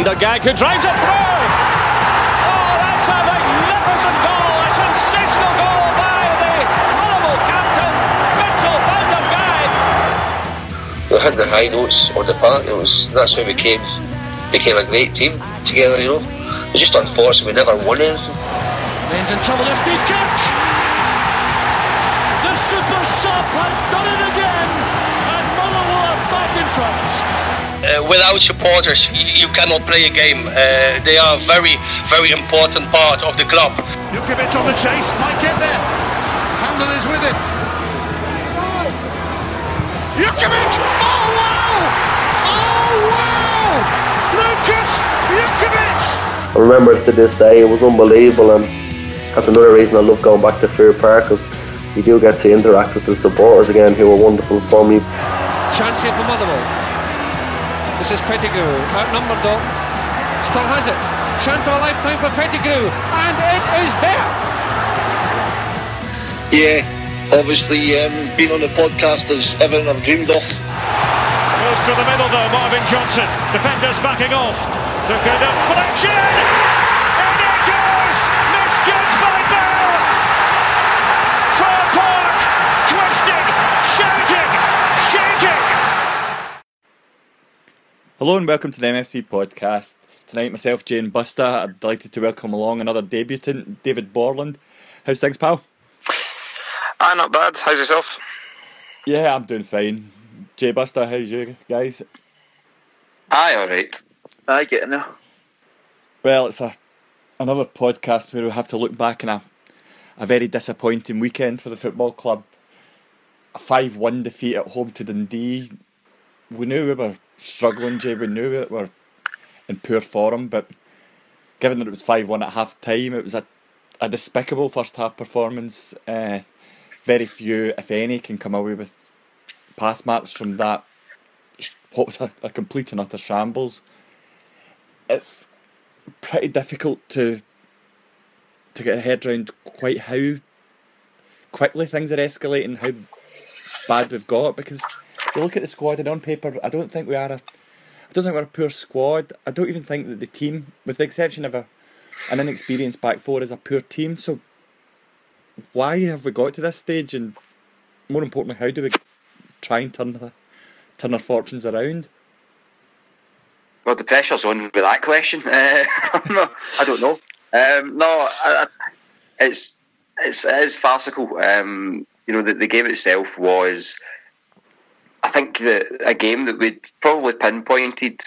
Vandergag who drives it through. Oh, that's a magnificent goal, a sensational goal by the Motherwell captain, Mitchell Vandergag. We had the high notes on the park. That's how we became a great team together. You know, it's just unfortunate we never won anything. Ben's in trouble. There's Newkirk. The super sub has done it again, and Motherwell are back in front. Without supporters, you cannot play a game. They are a very, very important part of the club. Jukovic on the chase, might get there. Handel is with it. Jukovic! Oh wow! Oh wow! Lucas Jukovic! I remember to this day, it was unbelievable, and that's another reason I love going back to Fair Park, because you do get to interact with the supporters again, who were wonderful for me. Chance here for Motherwell. This is Pettigrew, outnumbered though. Still has it. Chance of a lifetime for Pettigrew, and it is there. Yeah, obviously being on the podcast is everything I've dreamed of. Goes through the middle though, Marvin Johnson. Defenders backing off. Took a deflection. And it goes! Misjudged by Bell. Fir Park, twisting, shouting, shaking. Hello and welcome to the MFC podcast. Tonight myself, Jay and Buster, I'm delighted to welcome along another debutant, David Borland. How's things, pal? Not bad. How's yourself? Yeah, I'm doing fine. Jay, Buster, how's you guys? Alright. Getting there. Well, it's another podcast where we have to look back on a very disappointing weekend for the football club. A 5-1 defeat at home to Dundee. We knew we were struggling, Jay. We knew we were in poor form, but given that it was 5-1 at half time, it was a despicable first half performance. Very few, if any, can come away with pass marks from that. What was a complete and utter shambles. It's pretty difficult to get a head around quite how quickly things are escalating, how bad we've got, because you look at the squad and on paper I don't think we're a poor squad. I don't even think that the team, with the exception of an inexperienced back four, is a poor team. So why have we got to this stage, and more importantly, how do we try and turn our fortunes around? Well, the pressure's on with that question. I don't know. It is farcical. The game itself was, I think, a game that we'd probably pinpointed,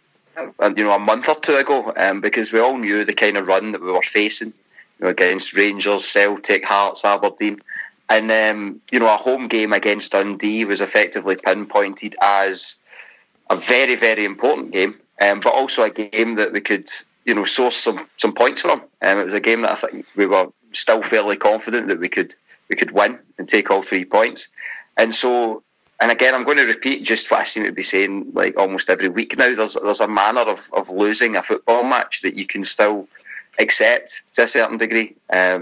a month or two ago, because we all knew the kind of run that we were facing, against Rangers, Celtic, Hearts, Aberdeen, and a home game against Dundee was effectively pinpointed as a very, very important game, but also a game that we could, source some points from. It was a game that I think we were still fairly confident that we could win and take all 3 points. And so, and again, I'm going to repeat just what I seem to be saying like almost every week now. There's a manner of losing a football match that you can still accept to a certain degree.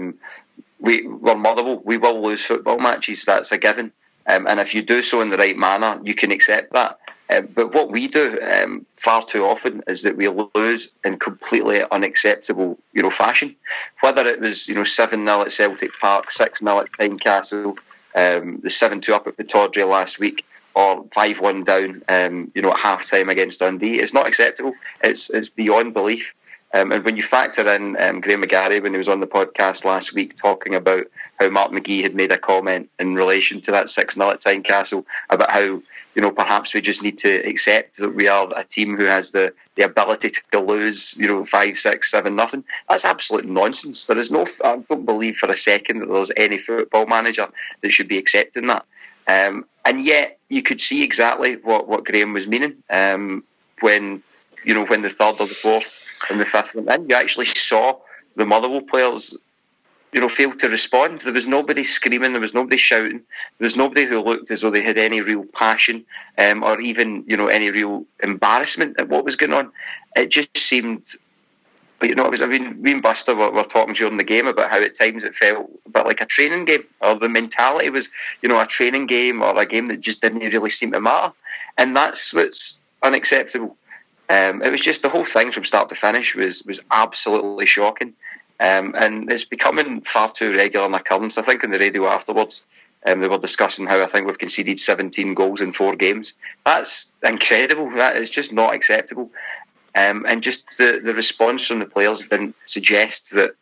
We're Motherwell. We will lose football matches. That's a given. And if you do so in the right manner, you can accept that. But what we do far too often is that we lose in completely unacceptable fashion. Whether it was 7-0 at Celtic Park, 6-0 at Tynecastle, the 7-2 up at Pittodrie last week, or 5-1 down at half time against Dundee, it's not acceptable. It's beyond belief. And when you factor in Graham McGarry, when he was on the podcast last week talking about how Mark McGee had made a comment in relation to that 6-0 at Tynecastle about how perhaps we just need to accept that we are a team who has the ability to lose 5, 6, 7 nothing. That's absolute nonsense. There is I don't believe for a second that there's any football manager that should be accepting that. And yet you could see exactly what Graham was meaning when the third or the fourth and the fifth went in. You actually saw the Motherwell players failed to respond. There was nobody screaming, there was nobody shouting, there was nobody who looked as though they had any real passion or even any real embarrassment at what was going on. It just seemed, me and Buster were talking during the game about how at times it felt a bit like a training game, or the mentality was a training game or a game that just didn't really seem to matter, and that's what's unacceptable. It was just the whole thing from start to finish was absolutely shocking. And it's becoming far too regular an occurrence. I think on the radio afterwards, they were discussing how I think we've conceded 17 goals in 4 games. That's incredible. That is just not acceptable. And just the response from the players didn't suggest that.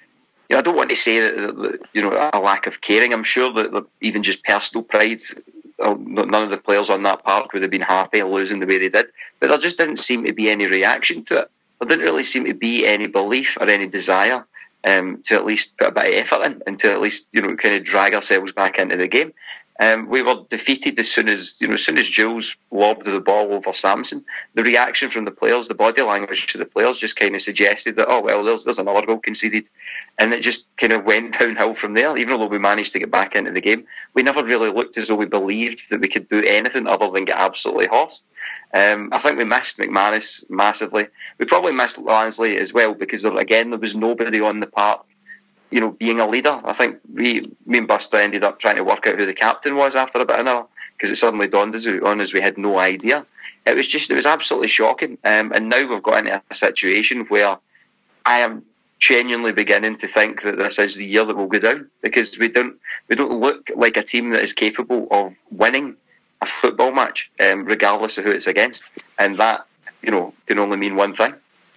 I don't want to say that a lack of caring. I'm sure that even just personal pride, none of the players on that park would have been happy losing the way they did. But there just didn't seem to be any reaction to it. There didn't really seem to be any belief or any desire to at least put a bit of effort in and to at least kind of drag ourselves back into the game. We were defeated as soon as Jules lobbed the ball over Samson. The reaction from the players, the body language to the players, just kind of suggested that there's another goal conceded, and it just kind of went downhill from there. Even though we managed to get back into the game, we never really looked as though we believed that we could do anything other than get absolutely horsed. I think we missed McManus massively. We probably missed Lansley as well because there was nobody on the park, being a leader. I think me and Buster ended up trying to work out who the captain was after about an hour because it suddenly dawned on us we had no idea. It was absolutely shocking. And now we've got into a situation where I am genuinely beginning to think that this is the year that we'll go down because we don't look like a team that is capable of winning a football match, regardless of who it's against. And that, can only mean one thing.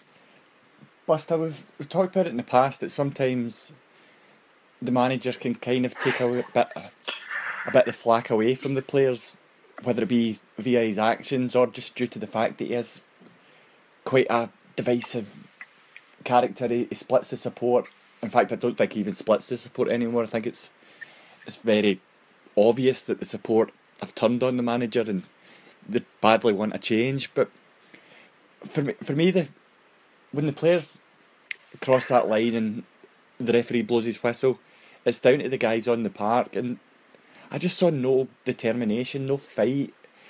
Buster, we've talked about it in the past that sometimes the manager can kind of take a bit of the flack away from the players, whether it be via his actions or just due to the fact that he is quite a divisive character. He splits the support. In fact, I don't think he even splits the support anymore. I think it's very obvious that the support have turned on the manager and they badly want a change. But for me, when the players cross that line and the referee blows his whistle, it's down to the guys on the park, and I just saw no determination, no fight,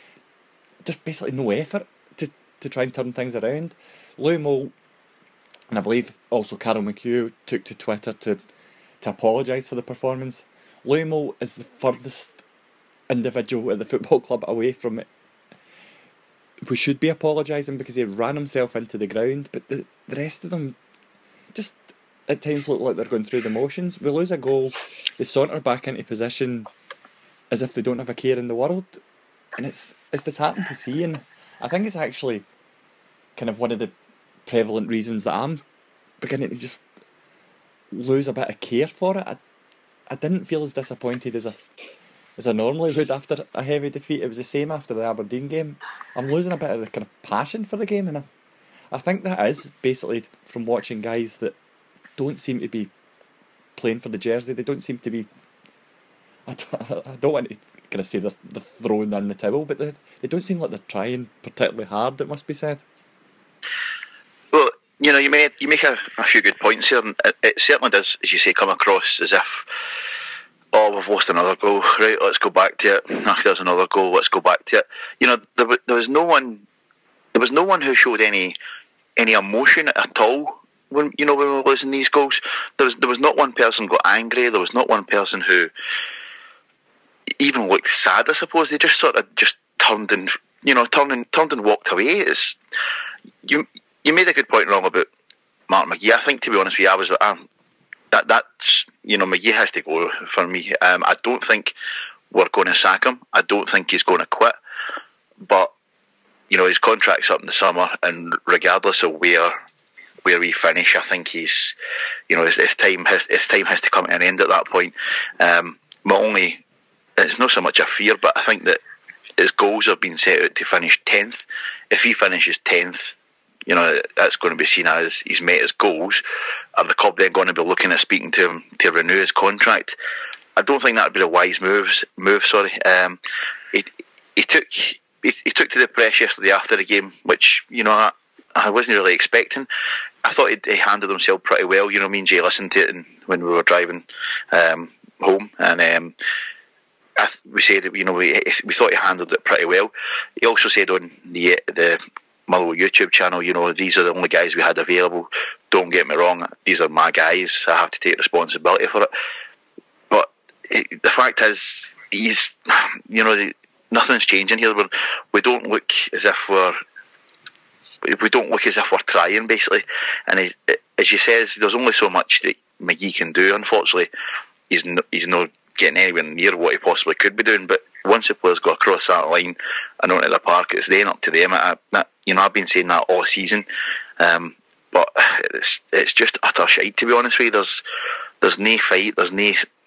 just basically no effort to try and turn things around. Louis Moult, and I believe also Carol McHugh, took to Twitter to apologise for the performance. Louis Moult is the furthest individual at the football club away from it who should be apologising because he ran himself into the ground, but the rest of them just at times look like they're going through the motions. We lose a goal, they saunter back into position as if they don't have a care in the world, and it's disheartening to see, and I think it's actually kind of one of the prevalent reasons that I'm beginning to just lose a bit of care for it. I didn't feel as disappointed as I normally would after a heavy defeat. It was the same after the Aberdeen game. I'm losing a bit of the kind of passion for the game, and I think that is basically from watching guys that don't seem to be playing for the jersey. They don't seem to be. I don't want to kind of say they're throwing in the towel, but they don't seem like they're trying particularly hard. It must be said. Well, you make a few good points here, and it certainly does, as you say, come across as if, we've lost another goal. Right, let's go back to it. There's another goal. Let's go back to it. There was no one who showed any emotion at all when we were losing these goals. There was not one person got angry. There was not one person who even looked sad. I suppose they just sort of just turned and walked away. You made a good point wrong about Mark McGee. I think, to be honest with you, I was that's McGee has to go for me. I don't think we're going to sack him. I don't think he's going to quit. But his contract's up in the summer, and regardless of where we finish, I think he's his time has to come to an end at that point. It's not so much a fear, but I think that his goals have been set out to finish 10th. If he finishes 10th, that's going to be seen as he's met his goals. Are the club then going to be looking at speaking to him to renew his contract? I don't think that would be a wise move. He took to the press yesterday after the game, which I wasn't really expecting. I thought he handled himself pretty well. Me and Jay listened to it when we were driving home, and we said that we thought he handled it pretty well. He also said on the Motherwell YouTube channel, these are the only guys we had available. Don't get me wrong, these are my guys. I have to take responsibility for it. But the fact is, nothing's changing here. We don't look as if we're we don't look as if we're trying, basically. And as you says, there's only so much that McGee can do. Unfortunately, he's not getting anywhere near what he possibly could be doing. But once the players go across that line and onto the park, it's then up to them. I've been saying that all season, but it's just utter shite, to be honest with you. There's no fight. For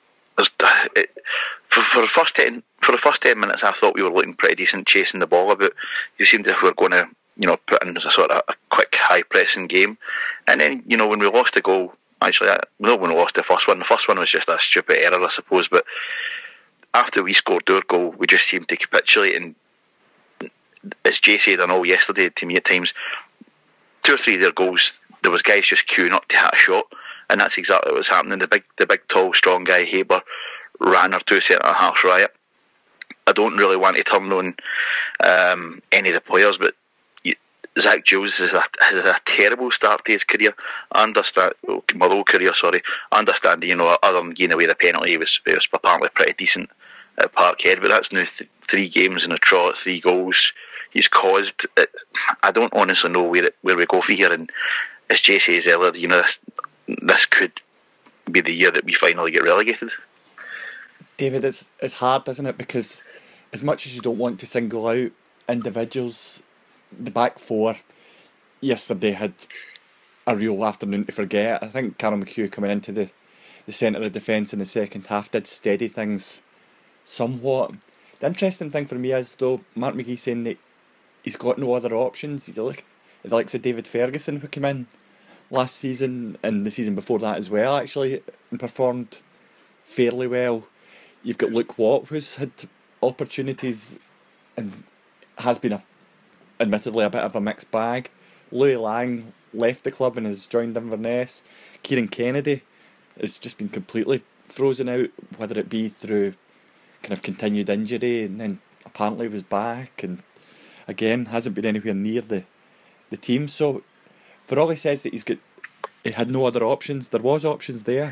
the first 10 minutes, I thought we were looking pretty decent, chasing the ball about. You seemed as if we were going to, put in a sort of a quick high pressing game. And then, when we lost the goal, actually, not when we lost the first one. The first one was just a stupid error, I suppose. But after we scored our goal, we just seemed to capitulate. And as Jay said, I know yesterday to me at times, 2 or 3 of their goals, there was guys just queuing up to hit a shot, and that's exactly what was happening. The big, tall, strong guy Haber ran our 2 centre halves riot. I don't really want to turn on any of the players, but Zach Jules has a terrible start to his career. I understand, my whole career, sorry. I understand, other than giving away the penalty, he was apparently pretty decent at Parkhead, but that's now 3 games in a trot, 3 goals he's caused. I don't honestly know where we go from here, and as Jay says earlier, this could be the year that we finally get relegated. David, it's hard, isn't it? Because as much as you don't want to single out individuals, the back 4 yesterday had a real afternoon to forget. I think Carol McHugh coming into the centre of defence in the second half did steady things somewhat. The interesting thing for me is, though, Mark McGee saying that he's got no other options. You look at the likes of David Ferguson, who came in last season and the season before that as well, actually, and performed fairly well. You've got Luke Watt, who's had opportunities and has been admittedly a bit of a mixed bag. Louis Lang left the club and has joined Inverness. Kieran Kennedy has just been completely frozen out, whether it be through kind of continued injury, and then apparently was back, and again hasn't been anywhere near the team. So for all he says that he had no other options, there was options there.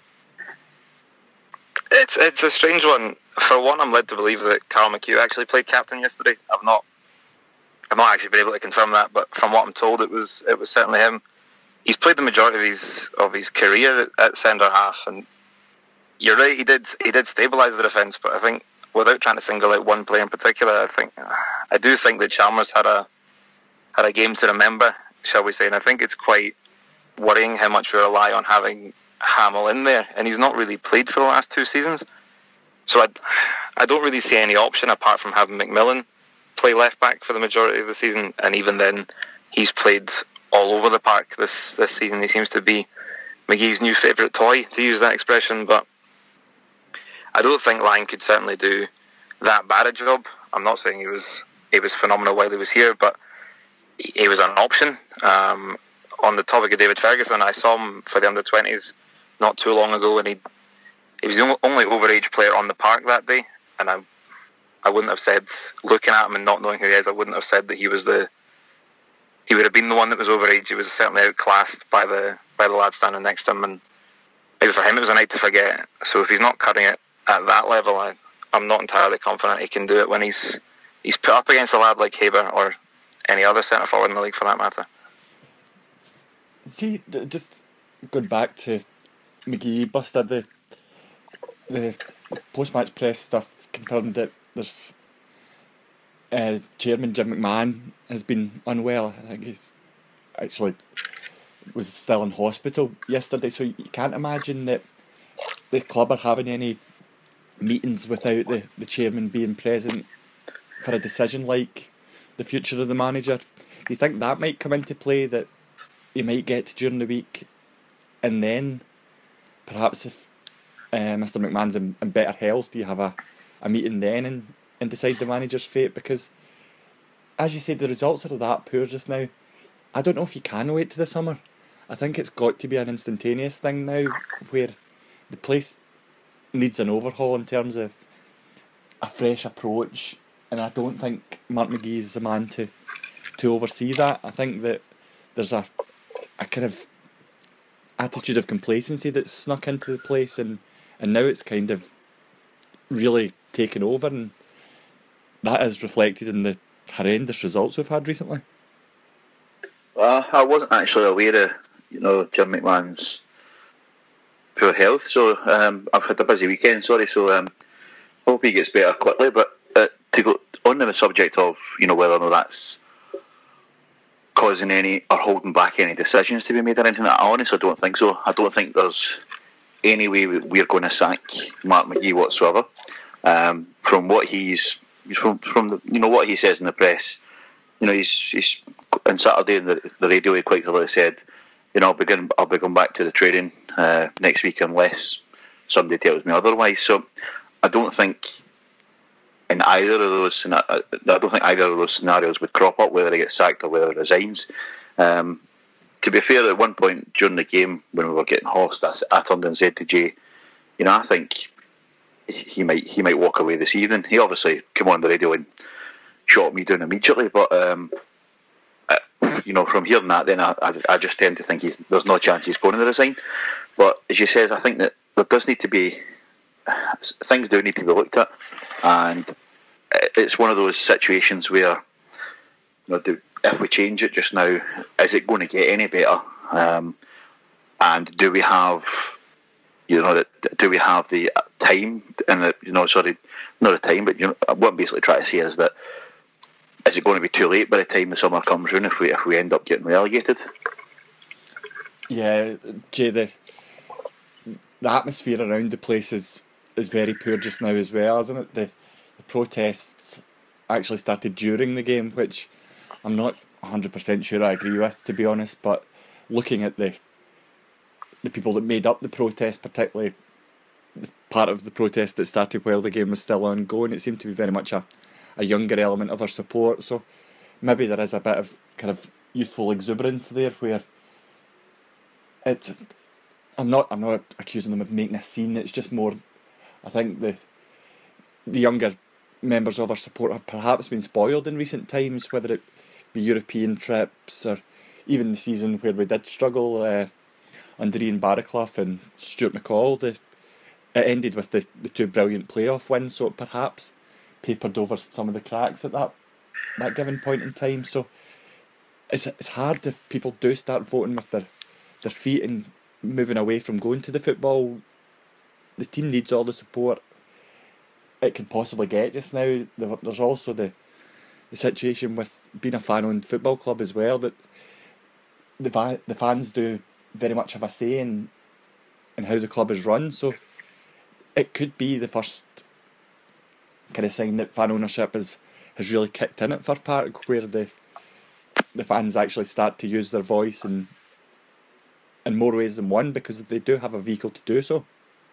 It's a strange one. For one, I'm led to believe that Carl McHugh actually played captain yesterday. I've not actually been able to confirm that, but from what I'm told, it was certainly him. He's played the majority of his career at centre half, and you're right, he did stabilise the defence. But I think, without trying to single out one player in particular, I do think that Chalmers had a game to remember, shall we say? And I think it's quite worrying how much we rely on having Hamill in there, and he's not really played for the last 2 seasons. So I don't really see any option apart from having McMillan play left back for the majority of the season, and even then, he's played all over the park this season. He seems to be McGee's new favourite toy, to use that expression. But I don't think Lang could certainly do that bad a job. I'm not saying he was phenomenal while he was here, but he was an option. On the topic of David Ferguson, I saw him for the under-20s not too long ago, and he was the only overage player on the park that day, and I wouldn't have said, looking at him and not knowing who he is, I wouldn't have said that he would have been the one that was overage. He was certainly outclassed by the lad standing next to him, and maybe for him it was a night to forget. So if he's not cutting it at that level, I'm not entirely confident he can do it when he's put up against a lad like Haber or any other centre forward in the league for that matter. See, just going back to McGee, Buster, the post-match press stuff confirmed that there's Chairman Jim McMahon has been unwell. I think he's actually was still in hospital yesterday, so you can't imagine that the club are having any meetings without the chairman being present for a decision like the future of the manager. Do you think that might come into play, that you might get during the week, and then perhaps if Mr. McMahon's in better health, do you have a meeting then and decide the manager's fate? Because, as you said, the results are that poor just now. I don't know if you can wait to the summer. I think it's got to be an instantaneous thing now, where the place needs an overhaul in terms of a fresh approach, and I don't think Mark McGee is the man to oversee that. I think that there's a kind of attitude of complacency that's snuck into the place, and now it's kind of really taken over, and that is reflected in the horrendous results we've had recently. I wasn't actually aware of, Jim McMahon's poor health, so I've had a busy weekend, sorry, so hope he gets better quickly. But to go on the subject of, whether or not that's causing any or holding back any decisions to be made or anything, I honestly don't think so. I don't think there's any way we're going to sack Mark McGee whatsoever. From what from what he says in the press, he's on Saturday in the radio he quite clearly said, I'll be going back to the training next week unless somebody tells me otherwise. So I don't think either of those scenarios would crop up, whether he gets sacked or whether he resigns. To be fair, at one point during the game when we were getting horsed, I turned and said to Jay, I think he might walk away this evening. He obviously came on the radio and shot me down immediately, but from hearing that, then I just tend to think there's no chance he's going to resign. But as you says, I think that there does need to be things do need to be looked at, and it's one of those situations where if we change it just now, is it going to get any better? And do we have the time and not the time, but what I'm basically trying to say is that is it going to be too late by the time the summer comes round if we end up getting relegated? Yeah, Jay, the atmosphere around the place is very poor just now as well, isn't it? The protests actually started during the game, which I'm not 100% sure I agree with, to be honest, but looking at the people that made up the protest, particularly the part of the protest that started while the game was still ongoing, it seemed to be very much a younger element of our support, so maybe there is a bit of kind of youthful exuberance there where I'm not accusing them of making a scene, it's just more, I think the younger members of our support have perhaps been spoiled in recent times, whether it be European trips or even the season where we did struggle under Ian Barraclough and Stuart McCall. It ended with the two brilliant playoff wins, so it perhaps papered over some of the cracks at that given point in time. So it's hard if people do start voting with their feet and moving away from going to the football. The team needs all the support it can possibly get just now. There's also the situation with being a fan-owned football club as well, that the fans do very much have a say in how the club is run, so it could be the first kind of sign that fan ownership has really kicked in at Fir Park, where the fans actually start to use their voice in more ways than one, because they do have a vehicle to do so.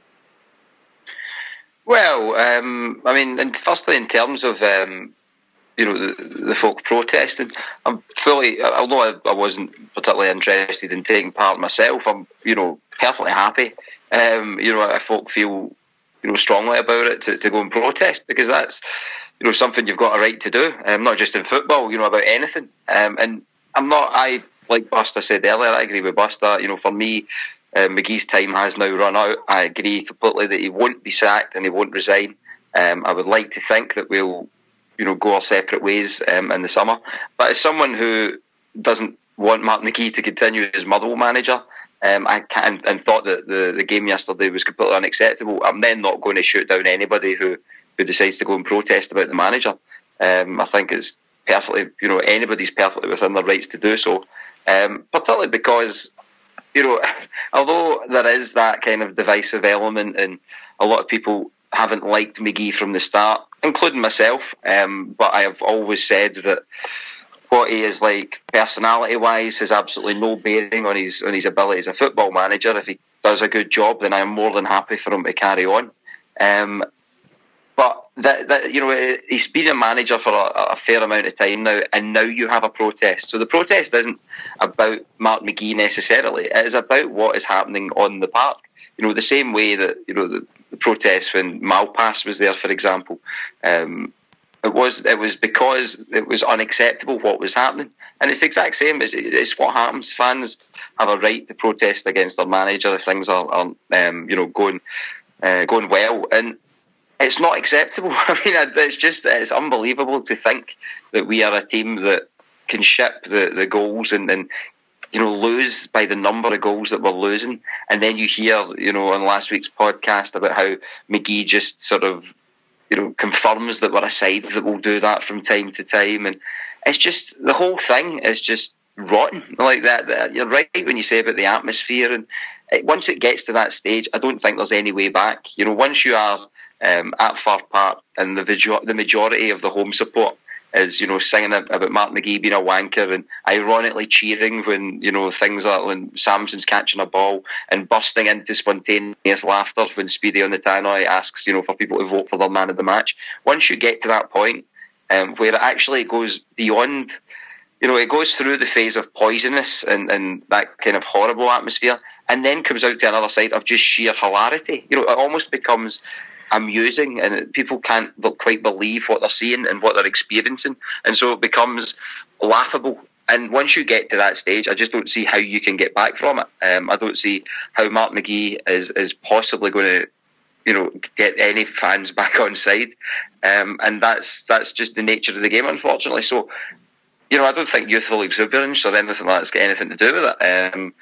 Well, I mean, and firstly, in terms of the folk protesting, I'm fully, although I wasn't particularly interested in taking part myself, I'm perfectly happy. If folk feel strongly about it to go and protest, because that's something you've got a right to do, not just in football, about anything. And like Buster said earlier, I agree with Buster. For me, McGee's time has now run out. I agree completely that he won't be sacked and he won't resign. I would like to think that we'll go our separate ways in the summer. But as someone who doesn't want Mark McGee to continue as Motherwell manager, and thought that the game yesterday was completely unacceptable, I'm then not going to shoot down anybody who decides to go and protest about the manager. I think it's perfectly, anybody's perfectly within their rights to do so. Particularly because, although there is that kind of divisive element, and a lot of people haven't liked McGee from the start, including myself, but I have always said that what he is like personality-wise has absolutely no bearing on his ability as a football manager. If he does a good job, then I am more than happy for him to carry on. But he's been a manager for a fair amount of time now, and now you have a protest. So the protest isn't about Mark McGee necessarily. It is about what is happening on the park. The same way that the protest when Malpass was there, for example. It was because it was unacceptable what was happening, and it's the exact same. It's what happens. Fans have a right to protest against their manager if things are going well, and it's not acceptable. I mean, it's unbelievable to think that we are a team that can ship the goals and lose by the number of goals that we're losing, and then you hear on last week's podcast about how McGee just sort of confirms that we're a side that will do that from time to time, and it's just the whole thing is just rotten like that. You're right when you say about the atmosphere, and once it gets to that stage, I don't think there's any way back. Once you are at Fir Park and the majority of the home support is singing about Mark McGee being a wanker and ironically cheering when things like when Samson's catching a ball and bursting into spontaneous laughter when Speedy on the tannoy asks for people to vote for their man of the match. Once you get to that point where it actually goes beyond, it goes through the phase of poisonous and that kind of horrible atmosphere, and then comes out to another side of just sheer hilarity. It almost becomes amusing, and people can't quite believe what they're seeing and what they're experiencing, and so it becomes laughable. And once you get to that stage, I just don't see how you can get back from it. I don't see how Mark McGee is possibly going to get any fans back on side, and that's just the nature of the game, unfortunately. So I don't think youthful exuberance or anything like that's got anything to do with it.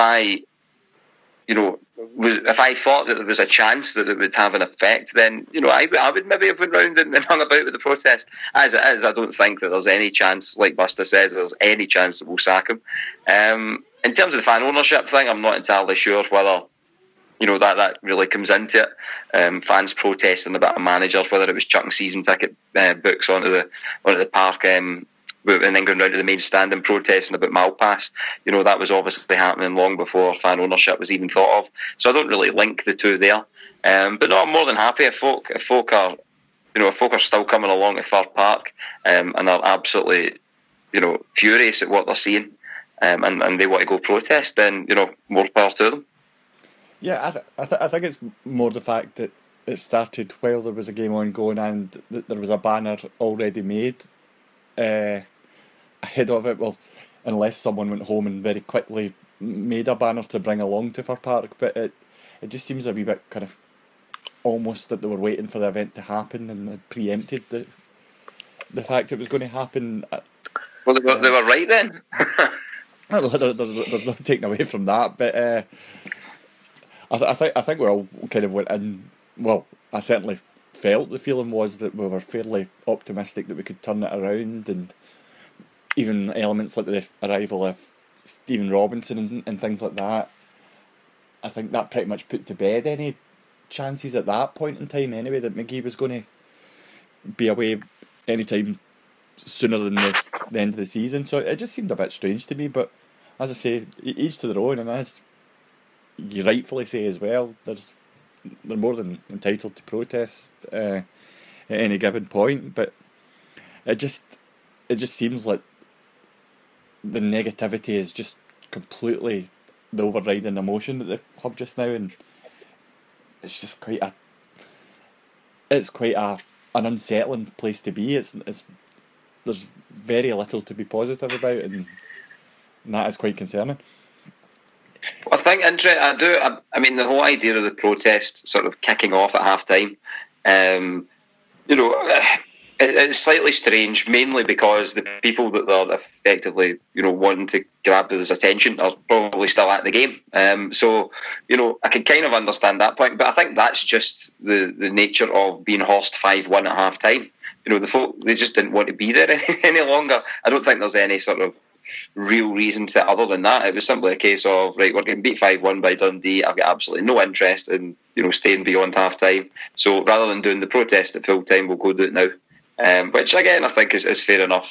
If I thought that there was a chance that it would have an effect, then I would maybe have went round and hung about with the protest. As it is, I don't think that there's any chance, like Buster says, there's any chance that we'll sack him. In terms of the fan ownership thing, I'm not entirely sure whether that really comes into it. Fans protesting about managers, whether it was chucking season ticket books onto the park. And then going down to the main stand and protesting about Malpass, that was obviously happening long before fan ownership was even thought of. So I don't really link the two there. But no, I'm more than happy if folk are still coming along to Fir Park and are absolutely, furious at what they're seeing and they want to go protest, then more power to them. Yeah, I think it's more the fact that it started while there was a game ongoing and that there was a banner already made ahead of it. Well, unless someone went home and very quickly made a banner to bring along to Fir Park, but it just seems a wee bit kind of almost that they were waiting for the event to happen and had preempted the fact it was going to happen. Well, they were right then. There's no taking away from that, but I think we all kind of went in. Well, I certainly felt the feeling was that we were fairly optimistic that we could turn it around, and even elements like the arrival of Stephen Robinson and things like that. I think that pretty much put to bed any chances at that point in time anyway that McGee was going to be away any time sooner than the end of the season. So it just seemed a bit strange to me, but as I say, each to their own, and as you rightfully say as well, they're more than entitled to protest at any given point, but it just seems like the negativity is just completely the overriding emotion at the club just now, and it's just quite an unsettling place to be. There's very little to be positive about, and that is quite concerning. I think, I mean, the whole idea of the protest sort of kicking off at half time, it's slightly strange, mainly because the people that they're effectively, wanting to grab his attention are probably still at the game. So, I can kind of understand that point, but I think that's just the nature of being horsed 5-1 at half time. The folk, they just didn't want to be there any longer. I don't think there's any sort of real reason to other than that. It was simply a case of, right, we're getting beat 5-1 by Dundee. I've got absolutely no interest in staying beyond half time, so rather than doing the protest at full time, we'll go do it now, which again I think is fair enough.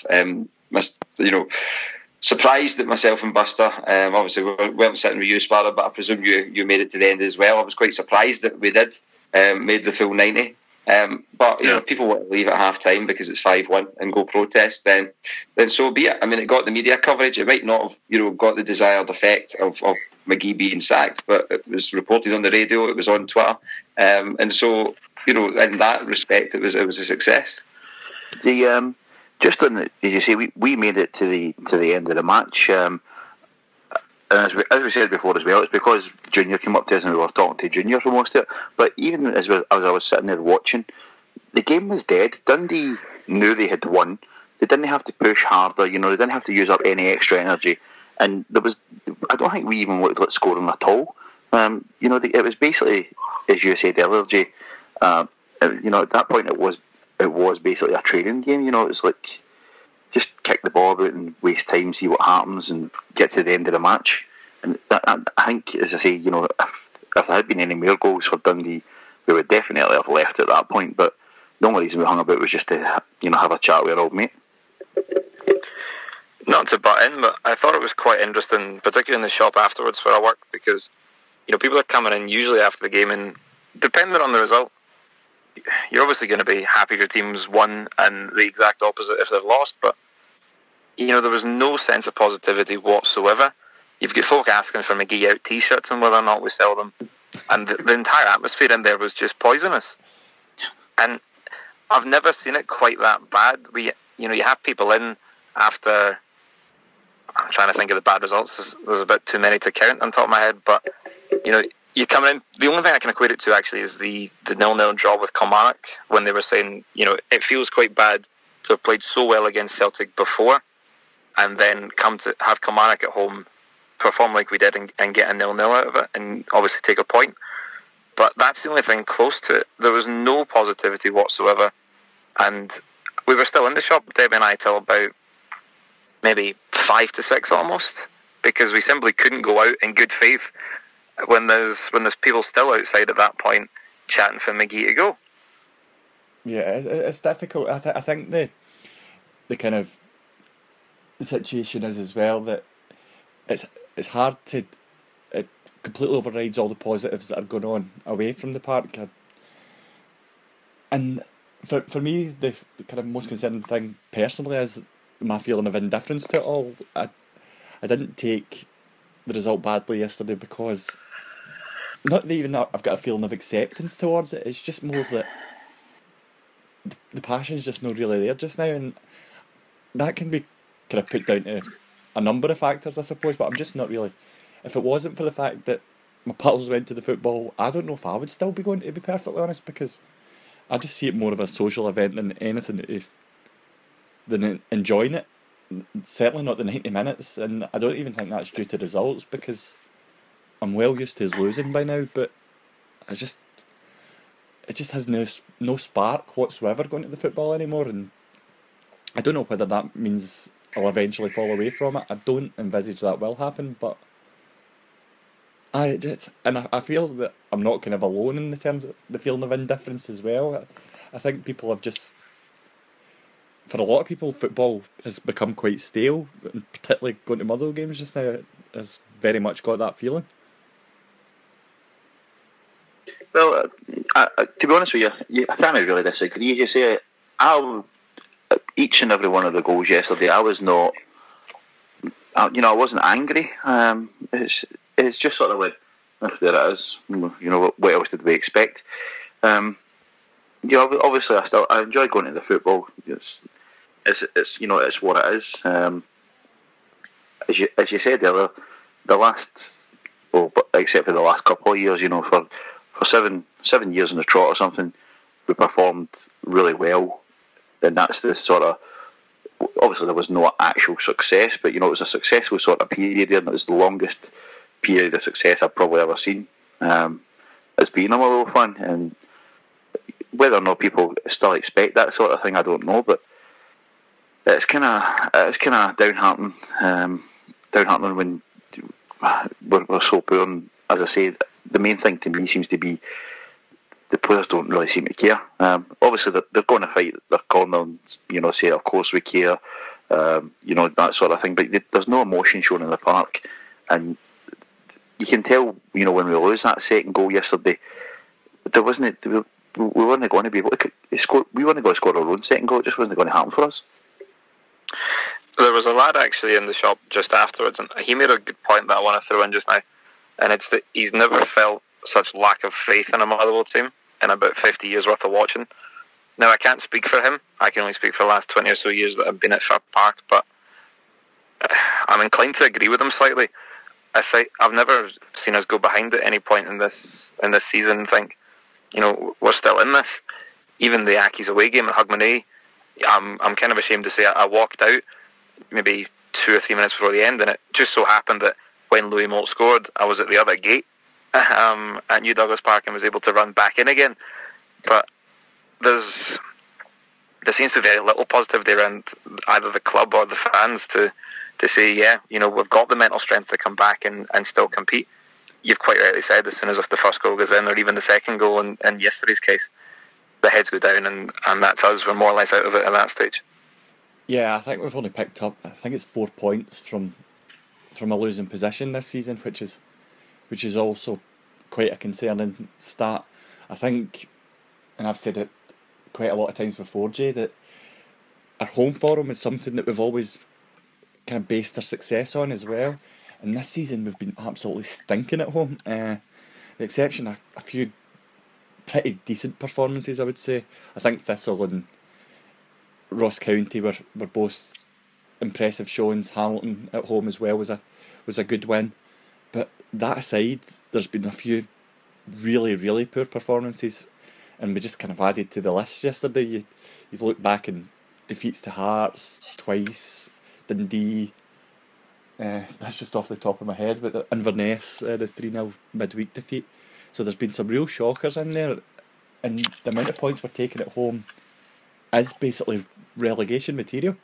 Surprised at myself and Buster. Obviously we weren't sitting with you, Sparrow, but I presume you made it to the end as well. I was quite surprised that we did made the full 90. But if people want to leave at half time because it's 5-1 and go protest, then so be it. I mean, it got the media coverage. It might not have got the desired effect of McGee being sacked, but it was reported on the radio, it was on Twitter, and so in that respect, it was a success. Just on the, as you say, we made it to the end of the match. And as we said before as well, it's because Junior came up to us and we were talking to Junior for most of it. But even as I was sitting there watching, the game was dead. Dundee knew they had won. they didn't have to push harder. They didn't have to use up any extra energy, and I don't think we even looked like scoring at all. It was basically, as you said earlier, Jay. At that point it was basically a training game. It's like just kick the ball about and waste time, see what happens, and get to the end of the match. And I think, as I say, if there had been any more goals for Dundee, we would definitely have left at that point. But the only reason we hung about was just to have a chat with our old mate. Not to butt in, but I thought it was quite interesting, particularly in the shop afterwards where I work, because people are coming in usually after the game, and depending on the result, you're obviously going to be happy your team's won, and the exact opposite if they've lost. But there was no sense of positivity whatsoever. You've got folk asking for McGee out T-shirts and whether or not we sell them, and the entire atmosphere in there was just poisonous. And I've never seen it quite that bad. You have people in after. I'm trying to think of the bad results. There's a bit too many to count on top of my head, but you come in. The only thing I can equate it to actually is the 0-0 draw with Kilmarnock, when they were saying it feels quite bad to have played so well against Celtic before, and then come to have Kilmarnock at home perform like we did and get a 0-0 out of it, and obviously take a point. But that's the only thing close to it. There was no positivity whatsoever, and we were still in the shop, Debbie and I, till about maybe 5 to 6 almost, because we simply couldn't go out in good faith when there's people still outside at that point chatting for McGee to go. Yeah, it's difficult. I think the kind of the situation is as well that it's hard to, it completely overrides all the positives that are going on away from the park. And for me, the kind of most concerning thing personally is my feeling of indifference to it all. I didn't take the result badly yesterday because, not even that I've got a feeling of acceptance towards it, it's just more that the passion's just not really there just now, and that can be kind of put down to a number of factors, I suppose, but I'm just not really. If it wasn't for the fact that my pals went to the football, I don't know if I would still be going, to be perfectly honest, because I just see it more of a social event than anything, than enjoying it. Certainly not the 90 minutes, and I don't even think that's due to results, because I'm well used to us losing by now, but it just has no spark whatsoever going to the football anymore, and I don't know whether that means I'll eventually fall away from it. I don't envisage that will happen, but I feel that I'm not kind of alone in the terms of the feeling of indifference as well. I think people have just, for a lot of people, football has become quite stale, and particularly going to Motherwell games just now has very much got that feeling. Well, to be honest with you, I can't really disagree. As you say, each and every one of the goals yesterday, I was not, I wasn't angry. It's just sort of like, if there it is, what else did we expect? Obviously I enjoy going to the football. It's what it is. As you said earlier, except for the last couple of years, for 7 years in the trot or something, we performed really well, and that's the sort of, obviously there was no actual success, but it was a successful sort of period there, and it was the longest period of success I've probably ever seen as being a Motherwell fan. And whether or not people still expect that sort of thing, I don't know, but it's kind of downheartening when we're so poor. And as I say, the main thing to me seems to be the players don't really seem to care. Obviously they're going to fight their corner and say of course we care, that sort of thing, but there's no emotion shown in the park. And you can tell when we lose that second goal yesterday, there wasn't, we weren't going to be able to score. We weren't going to score our own second goal. It just wasn't going to happen for us. There was a lad actually in the shop just afterwards, and he made a good point that I want to throw in just now, and it's that he's never felt such lack of faith in a Motherwell team in about 50 years worth of watching. Now, I can't speak for him. I can only speak for the last 20 or so years that I've been at Sharp Park, but I'm inclined to agree with him slightly. I've never seen us go behind at any point in this season and think, we're still in this. Even the Accies away game at Hogmanay, I'm kind of ashamed to say I walked out maybe 2 or 3 minutes before the end, and it just so happened that when Louis Moult scored, I was at the other gate at New Douglas Park and was able to run back in again. But there seems to be very little positivity around either the club or the fans to say, yeah, we've got the mental strength to come back and still compete. You've quite rightly said, as soon as if the first goal goes in, or even the second goal in yesterday's case, the heads go down, and that's us. We're more or less out of it at that stage. Yeah, I think we've only picked up, I think it's 4 points from a losing position this season, which is also quite a concerning stat. I think, and I've said it quite a lot of times before, Jay, that our home form is something that we've always kind of based our success on as well. And this season we've been absolutely stinking at home. The exception of a few pretty decent performances, I would say. I think Thistle and Ross County were both impressive showings. Hamilton at home as well was a good win. But that aside, there's been a few really, really poor performances, and we just kind of added to the list yesterday. You've looked back and defeats to Hearts twice, Dundee, that's just off the top of my head, but Inverness, the 3-0 midweek defeat. So there's been some real shockers in there, and the amount of points we're taking at home is basically relegation material.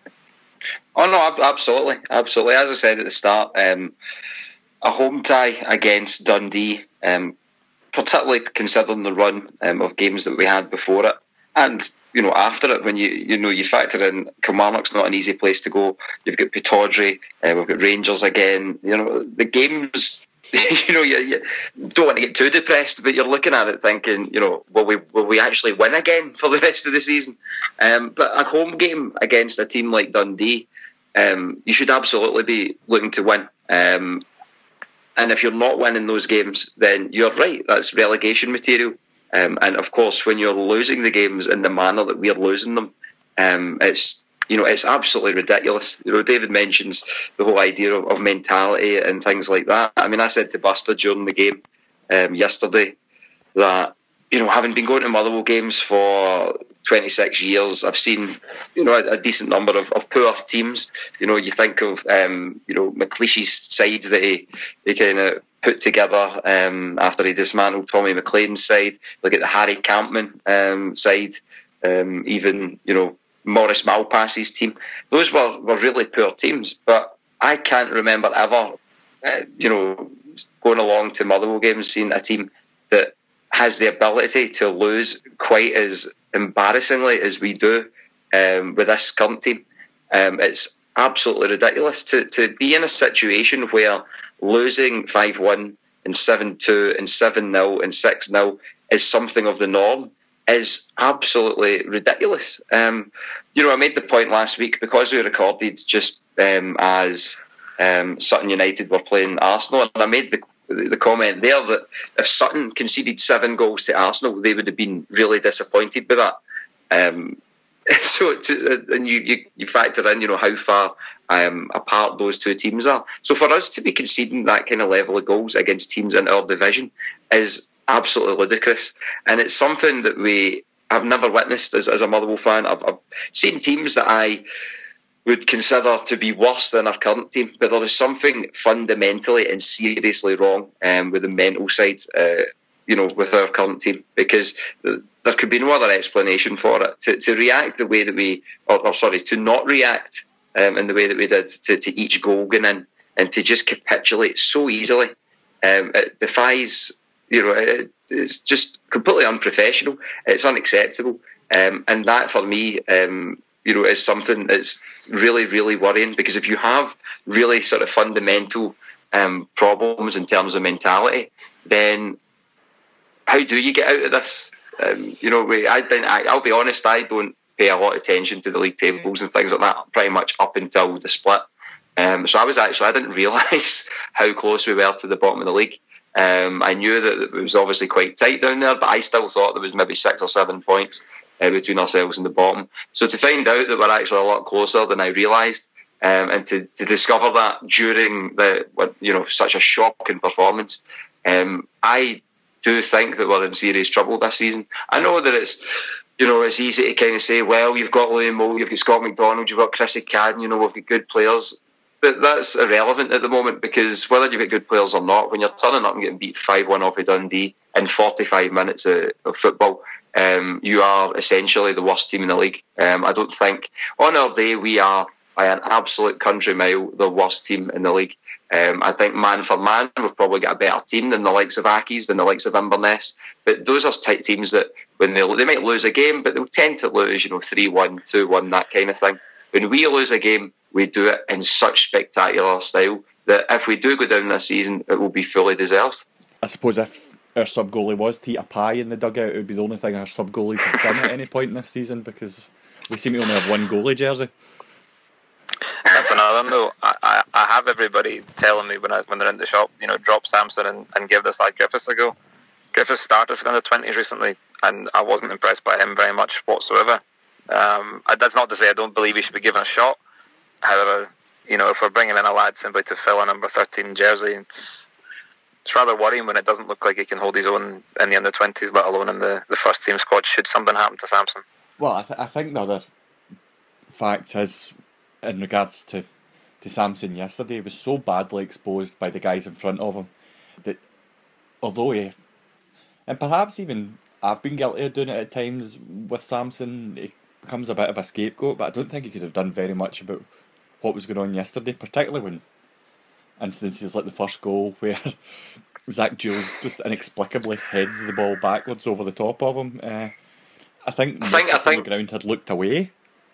Oh no, absolutely. As I said at the start, a home tie against Dundee, particularly considering the run of games that we had before it, and after it, when you factor in Kilmarnock's not an easy place to go. You've got Pittodrie, we've got Rangers again. The games. You don't want to get too depressed, but you're looking at it thinking, will we actually win again for the rest of the season? But a home game against a team like Dundee, you should absolutely be looking to win. And if you're not winning those games, then you're right. That's relegation material. And of course, when you're losing the games in the manner that we're losing them, it's absolutely ridiculous. David mentions the whole idea of mentality and things like that. I mean, I said to Buster during the game yesterday that, having been going to Motherwell games for 26 years, I've seen, a decent number of poor teams. You think of, McLeish's side that he kind of put together after he dismantled Tommy McLean's side. Look at the Harry Campman side, even, Maurice Malpass's team. Those were really poor teams, but I can't remember ever, going along to Motherwell games, seeing a team that has the ability to lose quite as embarrassingly as we do with this current team. It's absolutely ridiculous to be in a situation where losing 5-1 and 7-2 and 7-0 and 6-0 is something of the norm is absolutely ridiculous. I made the point last week, because we recorded just as Sutton United were playing Arsenal, and I made the comment there that if Sutton conceded 7 goals to Arsenal, they would have been really disappointed with that. And you factor in, how far apart those two teams are. So for us to be conceding that kind of level of goals against teams in our division is absolutely ludicrous, and it's something that I've never witnessed as a Motherwell fan. I've seen teams that I would consider to be worse than our current team, but there is something fundamentally and seriously wrong with the mental side, with our current team, because there could be no other explanation for it. To react the way that to not react in the way that we did to each goal going in, and to just capitulate so easily, it defies. It's just completely unprofessional. It's unacceptable, and that for me, is something that's really, really worrying. Because if you have really sort of fundamental problems in terms of mentality, then how do you get out of this? I'll be honest, I don't pay a lot of attention to the league tables and things like that, pretty much up until the split. So I didn't realise how close we were to the bottom of the league. I knew that it was obviously quite tight down there, but I still thought there was maybe 6 or 7 points between ourselves and the bottom. So to find out that we're actually a lot closer than I realised, and to discover that during such a shocking performance, I do think that we're in serious trouble this season. I know that it's it's easy to kind of say, well, you've got Liam Moore, you've got Scott McDonald, you've got Chrissy Cadden, we've got good players. But that's irrelevant at the moment, because whether you've got good players or not, when you're turning up and getting beat 5-1 off of Dundee in 45 minutes of football, you are essentially the worst team in the league. I don't think on our day we are, by an absolute country mile, the worst team in the league. I think man for man, we've probably got a better team than the likes of Accies, than the likes of Inverness. But those are teams that when they might lose a game, but they'll tend to lose, 3-1, 2-1, that kind of thing. When we lose a game, we do it in such spectacular style that if we do go down this season, it will be fully deserved. I suppose if our sub-goalie was to eat a pie in the dugout, it would be the only thing our sub-goalies have done at any point in this season, because we seem to only have one goalie jersey. That's another though. I have everybody telling me when they're in the shop, drop Samson and give this lad Griffiths a go. Griffiths started for the under-20s recently, and I wasn't impressed by him very much whatsoever. That's not to say I don't believe he should be given a shot. However, if we're bringing in a lad simply to fill a number 13 jersey, it's rather worrying when it doesn't look like he can hold his own in the under-20s, let alone in the first team squad, should something happen to Samson. Well, I think the other fact is, in regards to Samson yesterday, he was so badly exposed by the guys in front of him that although and perhaps even I've been guilty of doing it at times with Samson, he becomes a bit of a scapegoat, but I don't think he could have done very much about what was going on yesterday, particularly when instances like the first goal where Zach Jules just inexplicably heads the ball backwards over the top of him. I think the ground had looked away.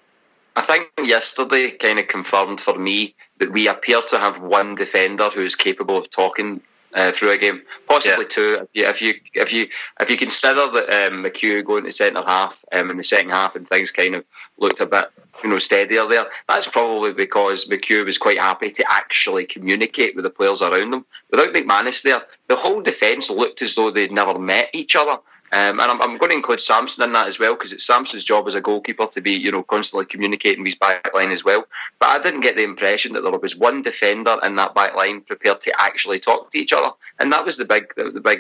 I think yesterday kind of confirmed for me that we appear to have one defender who is capable of talking through a game, possibly two. If you consider that McHugh going to centre half in the second half and things kind of looked a bit steadier there, that's probably because McHugh was quite happy to actually communicate with the players around them. Without McManus there, the whole defence looked as though they'd never met each other. And I'm going to include Samson in that as well, because it's Samson's job as a goalkeeper to be, constantly communicating with his back line as well. But I didn't get the impression that there was one defender in that back line prepared to actually talk to each other, and that was the big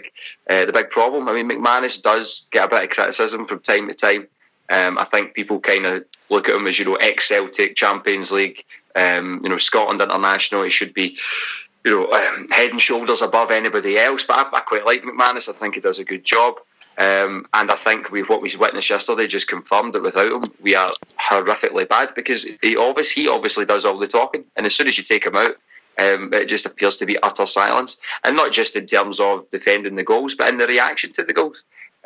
problem. I mean, McManus does get a bit of criticism from time to time. I think people kind of look at him as ex-Celtic, Champions League, Scotland international. He should be head and shoulders above anybody else. But I quite like McManus. I think he does a good job. And I think what we witnessed yesterday just confirmed that without him, we are horrifically bad, because he obviously does all the talking, and as soon as you take him out, it just appears to be utter silence, and not just in terms of defending the goals, but in the reaction to the goals.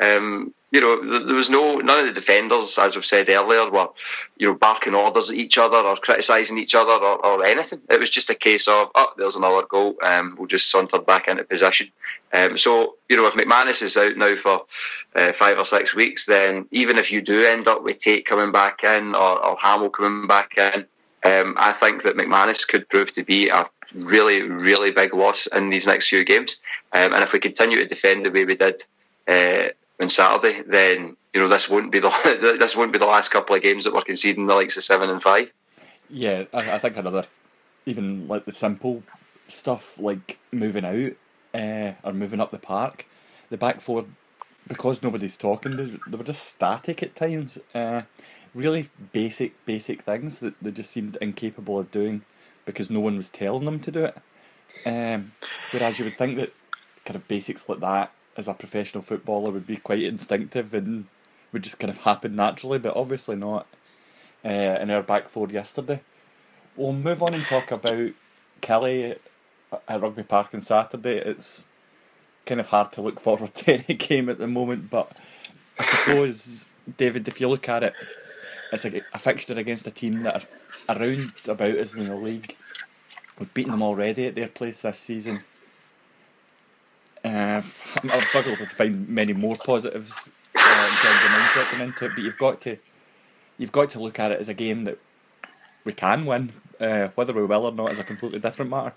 There was none of the defenders, as we've said earlier, were barking orders at each other or criticising each other or anything. It was just a case of, there's another goal, we'll just saunter back into position. So if McManus is out now for 5 or 6 weeks, then even if you do end up with Tate coming back in or Hamill coming back in, I think that McManus could prove to be a really, really big loss in these next few games. And if we continue to defend the way we did on Saturday, then this won't be the last couple of games that we're conceding the likes of 7 and 5. Yeah, I think another, even like the simple stuff like moving out or moving up the park, the back four, because nobody's talking, they were just static at times. Really basic things that they just seemed incapable of doing because no one was telling them to do it. Whereas you would think that kind of basics like that as a professional footballer would be quite instinctive and would just kind of happen naturally, but obviously not in our back four yesterday. We'll move on and talk about Kelly at Rugby Park on Saturday. It's kind of hard to look forward to any game at the moment, but I suppose, David, if you look at it, it's a fixture against a team that are around about us in the league. We've beaten them already at their place this season. I'm struggling to find many more positives in terms of mindset going into it, but you've got to look at it as a game that we can win. Whether we will or not is a completely different matter.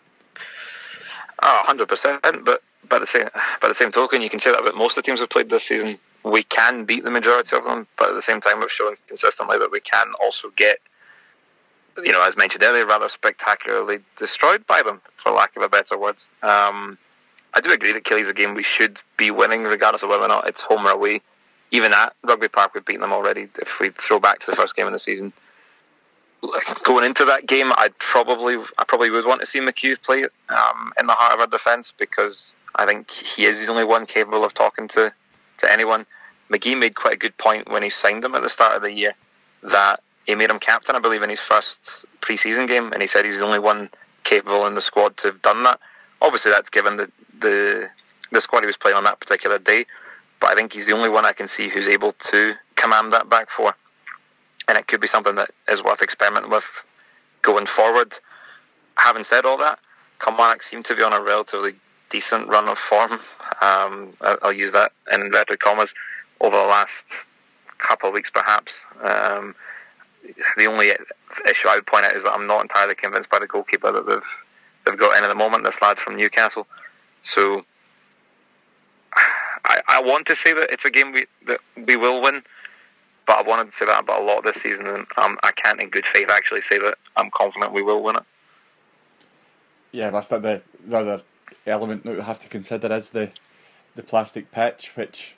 100%. But by the same token, you can say that about most of the teams we've played this season. We can beat the majority of them, but at the same time, we've shown consistently that we can also get, as mentioned earlier, rather spectacularly destroyed by them, for lack of a better word. I do agree that Kelly's a game we should be winning, regardless of whether or not it's home or away. even at Rugby Park, we've beaten them already. If we throw back to the first game of the season, going into that game, I probably would want to see McHugh play in the heart of our defence, because I think he is the only one capable of talking to anyone. McGee made quite a good point when he signed him at the start of the year, that he made him captain, I believe, in his first pre-season game, and he said he's the only one capable in the squad to have done that. Obviously, that's given the squad he was playing on that particular day, but I think he's the only one I can see who's able to command that back four, and it could be something that is worth experimenting with going forward. Having said all that, Kilmarnock seem to be on a relatively decent run of form. I'll use that in inverted commas, over the last couple of weeks perhaps. The only issue I would point out is that I'm not entirely convinced by the goalkeeper that they've got in at the moment, this lad from Newcastle. So I want to say that it's a game that we will win, but I wanted to say that about a lot this season, and I can't in good faith actually say that I'm confident we will win it. Yeah, that's the other element that we have to consider is the plastic pitch, which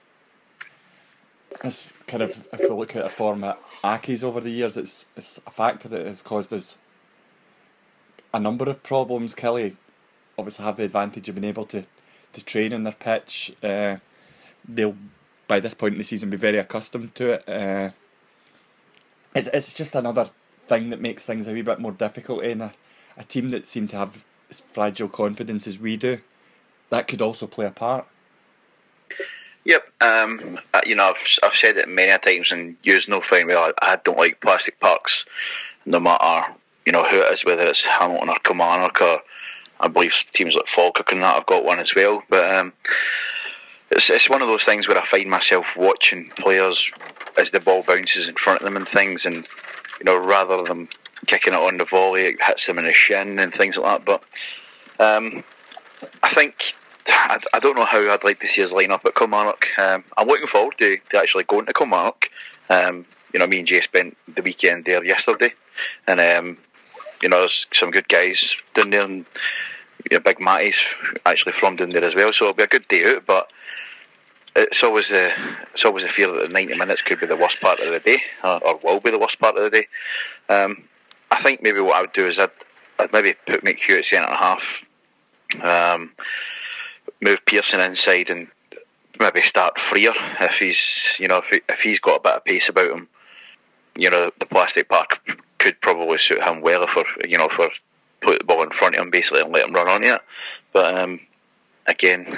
is kind of, if we look at a form at Aki's over the years, it's a factor that has caused us a number of problems. Kelly obviously have the advantage of being able to train on their pitch. They'll, by this point in the season, be very accustomed to it. It's just another thing that makes things a wee bit more difficult in a team that seem to have as fragile confidence as we do. That could also play a part. Yep, I've said it many times, and you's no fine with I don't like plastic pucks, no matter who it is, whether it's Hamilton or Kilmarnock, or I believe teams like Falkirk and that have got one as well. But it's one of those things where I find myself watching players as the ball bounces in front of them and things, and rather than kicking it on the volley, it hits them in the shin and things like that. But I think, I don't know how I'd like to see us line up at Kilmarnock. I'm looking forward to actually going to Kilmarnock. Me and Jay spent the weekend there yesterday, and there's some good guys down there, and Big Matty's actually from down there as well, so it'll be a good day out. But it's always a fear that the 90 minutes could be the worst part of the day, or will be the worst part of the day. I think maybe what I would do is I'd maybe put McHugh at centre half, move Pearson inside, and maybe start Freer if he's got a bit of pace about him. The plastic park could probably suit him well if we put the ball in front of him basically and let him run onto it. But again,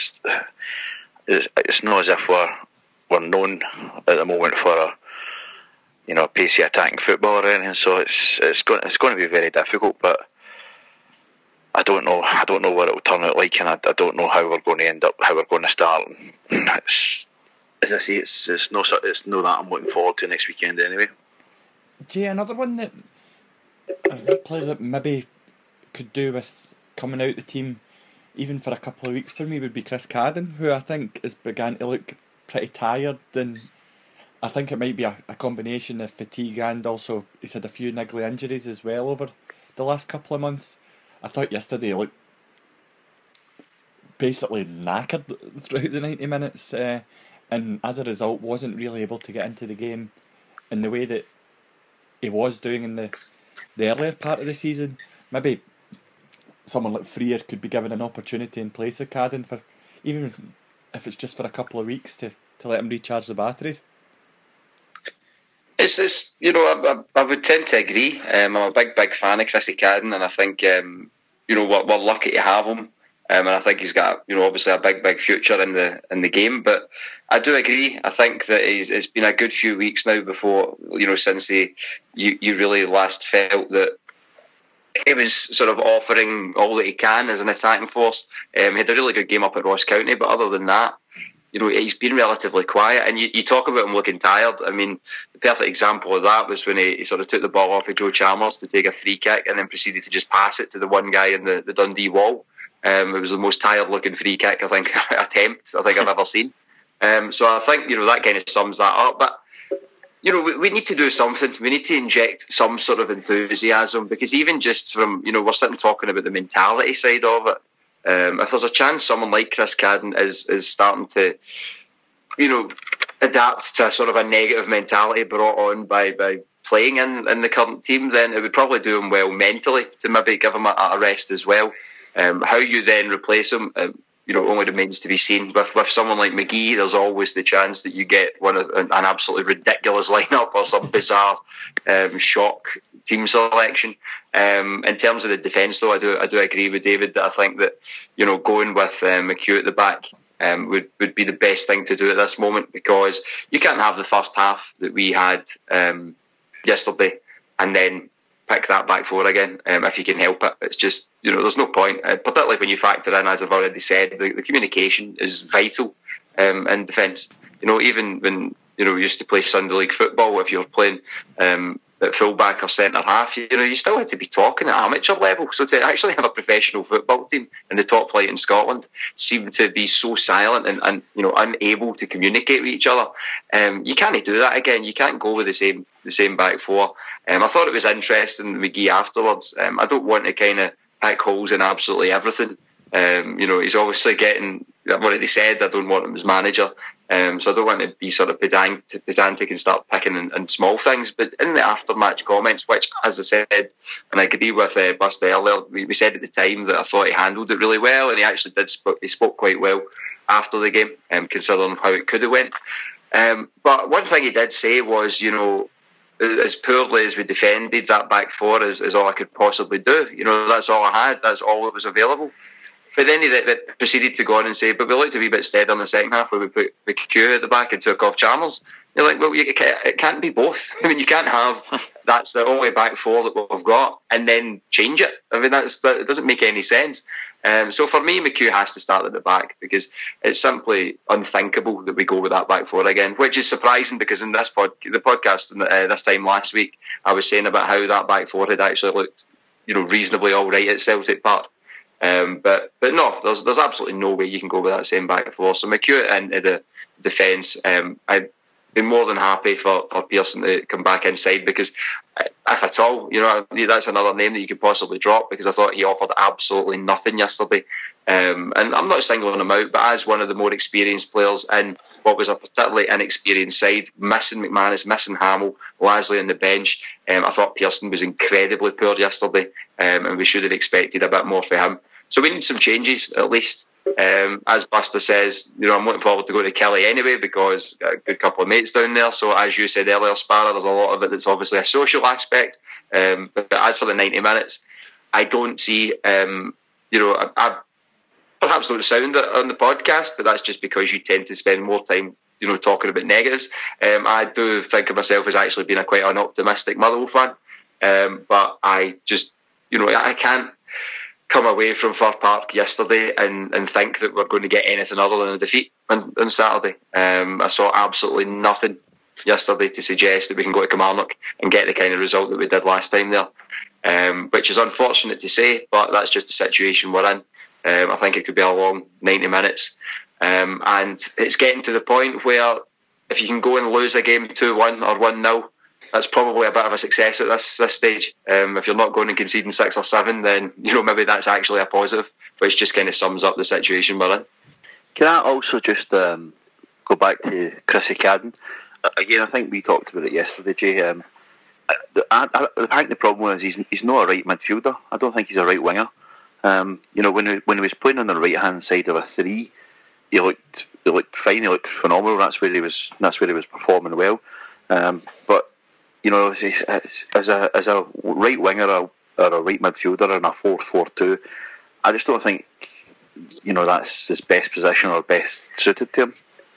it's not as if we're known at the moment for a pacey attacking football or anything. So it's going to be very difficult. But I don't know what it will turn out like, and I don't know how we're going to end up, how we're going to start. As I say, it's no that I'm looking forward to next weekend anyway. Jay, another one that a player that maybe could do with coming out the team even for a couple of weeks for me would be Chris Cadden, who I think has begun to look pretty tired, and I think it might be a combination of fatigue, and also he's had a few niggly injuries as well over the last couple of months. I thought yesterday he looked basically knackered throughout the 90 minutes, and as a result wasn't really able to get into the game in the way that he was doing in the earlier part of the season. Maybe someone like Freer could be given an opportunity in place of Cadden, for even if it's just for a couple of weeks, to let him recharge the batteries. I would tend to agree. I'm a big fan of Chrissy Cadden, and I think we're lucky to have him. And I think he's got obviously a big future in the game. But I do agree. I think that it's been a good few weeks now before since you really last felt that he was sort of offering all that he can as an attacking force. He had a really good game up at Ross County, but other than that, he's been relatively quiet. And you talk about him looking tired. I mean, the perfect example of that was when he sort of took the ball off of Joe Chalmers to take a free kick, and then proceeded to just pass it to the one guy in the Dundee wall. It was the most tired-looking free kick attempt I've ever seen. So I think that kind of sums that up. But we need to do something. We need to inject some sort of enthusiasm, because even just from we're sitting talking about the mentality side of it. If there's a chance someone like Chris Cadden is starting to, adapt to sort of a negative mentality brought on by playing in the current team, then it would probably do him well mentally to maybe give him a rest as well. How you then replace him, only remains to be seen. With someone like McGee, there's always the chance that you get an absolutely ridiculous lineup or some bizarre shock team selection. In terms of the defence, though, I do agree with David that I think that going with McHugh at the back would be the best thing to do at this moment, because you can't have the first half that we had yesterday and then pick that back four again if you can help it. It's just, there's no point, particularly when you factor in, as I've already said, the communication is vital in defence. Even when we used to play Sunday League football, if you're playing at full-back or centre-half, you still had to be talking at amateur level. So to actually have a professional football team in the top flight in Scotland seem to be so silent and unable to communicate with each other. You can't do that again. You can't go with the same back four. I thought it was interesting, McGee afterwards. I don't want to kind of pick holes in absolutely everything. He's obviously getting, I've already said, I don't want him as manager. So I don't want to be sort of pedantic and start picking in small things. But in the after-match comments, which, as I said, and I agree with Buster earlier, we said at the time that I thought he handled it really well, and he actually he spoke quite well after the game, considering how it could have went. But one thing he did say was, as poorly as we defended, that back four is all I could possibly do. That's all I had. That's all that was available. But then he proceeded to go on and say, but we looked a wee bit steadier in the second half where we put McHugh at the back and took off Chalmers. You're like, well, it can't be both. I mean, you can't have that's the only back four that we've got and then change it. I mean, it doesn't make any sense. So for me, McHugh has to start at the back, because it's simply unthinkable that we go with that back four again, which is surprising, because in the podcast this time last week, I was saying about how that back four had actually looked, reasonably all right at Celtic Park. But no, there's absolutely no way you can go with that same back four. So McHugh into the defence. I'd be more than happy for Pearson to come back inside, because if at all, that's another name that you could possibly drop, because I thought he offered absolutely nothing yesterday. And I'm not singling him out, but as one of the more experienced players in what was a particularly inexperienced side, missing McManus, missing Hamill, Lasley on the bench, I thought Pearson was incredibly poor yesterday, and we should have expected a bit more for him. So we need some changes, at least. As Buster says, I'm looking forward to going to Kelly anyway, because got a good couple of mates down there. So as you said earlier, Sparrow, there's a lot of it that's obviously a social aspect. But as for the 90 minutes, I don't see, I perhaps don't sound it on the podcast, but that's just because you tend to spend more time, talking about negatives. I do think of myself as actually being quite an optimistic Motherwell fan. But I just, I can't come away from Fir Park yesterday and think that we're going to get anything other than a defeat on Saturday. I saw absolutely nothing yesterday to suggest that we can go to Kilmarnock and get the kind of result that we did last time there, which is unfortunate to say, but that's just the situation we're in. I think it could be a long 90 minutes, and it's getting to the point where if you can go and lose a game 2-1 or 1-0, that's probably a bit of a success at this stage. If you're not going and conceding 6 or 7, then maybe that's actually a positive, which just kind of sums up the situation we're in. Can I also just go back to Chrissy Cadden? Again, I think we talked about it yesterday, Jay. I think the problem is he's not a right midfielder. I don't think he's a right winger. When he was playing on the right hand side of a 3, he looked fine. He looked phenomenal. That's where he was performing well. But as a right winger or a right midfielder in a 4-4-2, I just don't think that's his best position or best suited to him.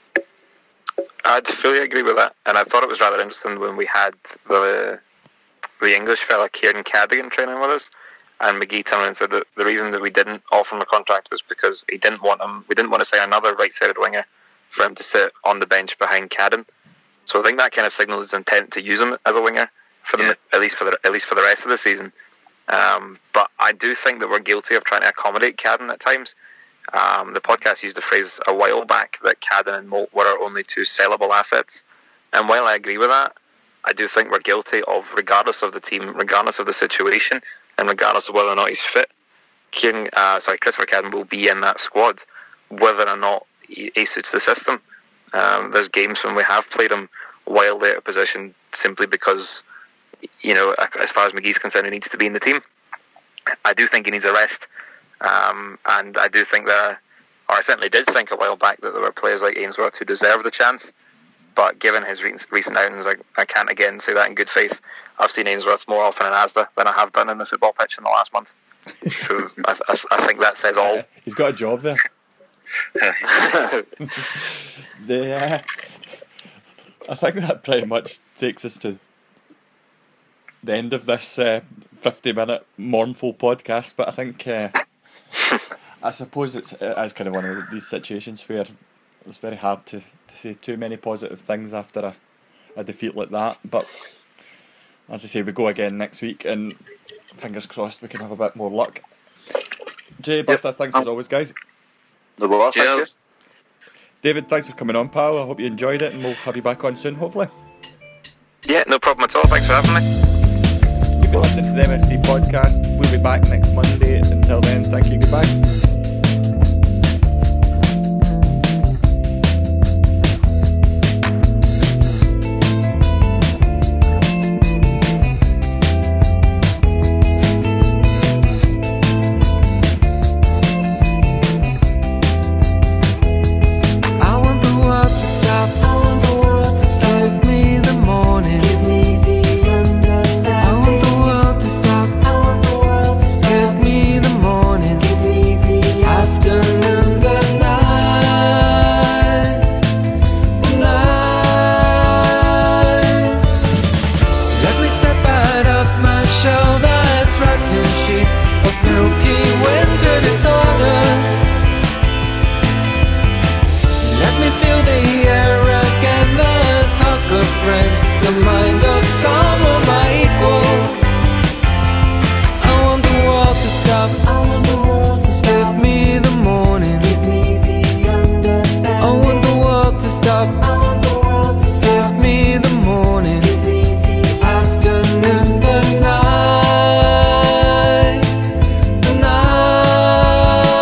I'd fully agree with that, and I thought it was rather interesting when we had the English fella Kieran Cadogan training with us, and McGee turned around and said that the reason that we didn't offer him a contract was because we didn't want to sign another right-sided winger for him to sit on the bench behind Cadden. So I think that kind of signals his intent to use him as a winger at least for the rest of the season. But I do think that we're guilty of trying to accommodate Cadden at times. The podcast used the phrase a while back that Cadden and Moult were our only 2 sellable assets. And while I agree with that, I do think we're guilty of, regardless of the team, regardless of the situation, and regardless of whether or not he's fit, Christopher Cadden will be in that squad, whether or not he suits the system. There's games when we have played him wildly out of position simply because, as far as McGee's concerned, he needs to be in the team. I do think he needs a rest, and I do think that, or I certainly did think a while back that there were players like Ainsworth who deserved the chance. But given his recent outings, I can't again say that in good faith. I've seen Ainsworth more often in Asda than I have done in the football pitch in the last month. So I think that says all. He's got a job there. I think that pretty much takes us to the end of this 50-minute mournful podcast. But I think, I suppose it's kind of one of these situations where it's very hard to say too many positive things after a defeat like that. But as I say, we go again next week, and fingers crossed we can have a bit more luck. Jay, Buster, thanks as always, guys. No bother, thank you. David, thanks for coming on, pal. I hope you enjoyed it, and we'll have you back on soon, hopefully. Yeah, no problem at all. Thanks for having me. You've been listening to the MFC podcast. We'll be back next Monday. Until then, thank you. Goodbye.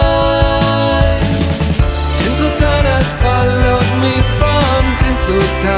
So